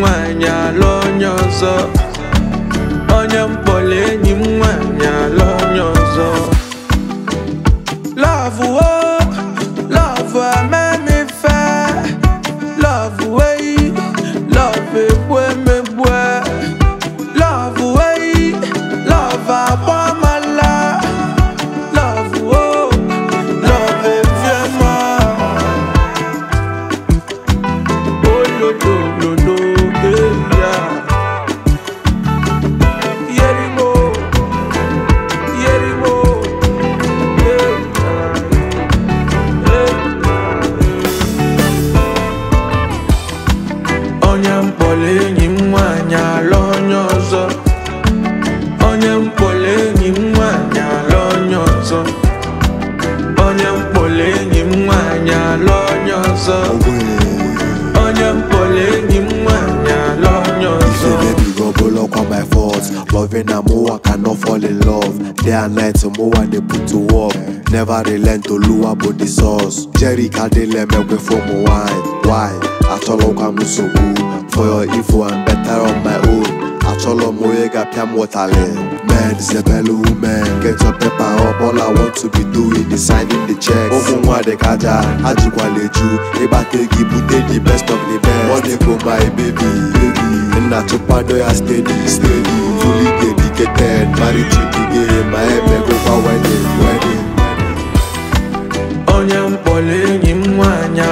nwanyị alụ onye ọzọ. Onye mkpọrọ enyi m nwanyị alụ onye ọzọ. Love oh, love make me fair. Love way, love ekwe mebwe. Love way, love abamala. Love oh, love efiema. Oh lo lo lo lo, yeah. Yerimo, yerimo. Onye mkpọrọ enyi m nwanyị alụ onye ọzọ. Onye mkpọrọ enyi m nwanyị alụ onye ọzọ. Onye mkpọrọ enyi m nwanyị alụ onye ọzọ. Onye mkpọrọ enyi m nwanyị alụ onye ọzọ. Baby go blow up on my faults. Loving a more, I cannot fall in love. Day and night, more they put to work. Never relent to lure but the sauce. Jerry Cadele me away from wine. Why? Acholo so good. For your info, I'm better on my own. Acholo moyega piam waterland. Man, is a belly woman. Get your paper up. All I want to be doing is signing the checks. Ogunwa de kaja, ajikwaleju. Ebate gibute the best of the best. Money go my baby. Na chupado ya steady. Fully dedicated. Married to the game. My head go for wedding. Onye mkpọrọ enyi m nwanyị